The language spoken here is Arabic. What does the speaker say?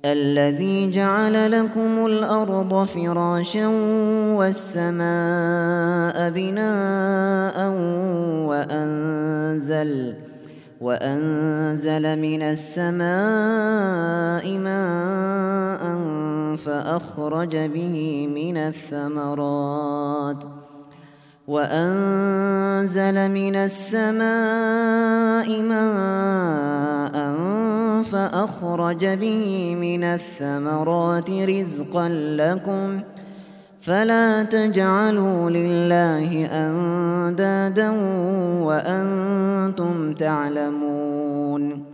الذي جعل لكم الأرض فراشا والسماء بناء وأنزل من السماء ماء فأخرج به من الثمرات رزقا لكم فلا تجعلوا لله أندادا وأنتم تعلمون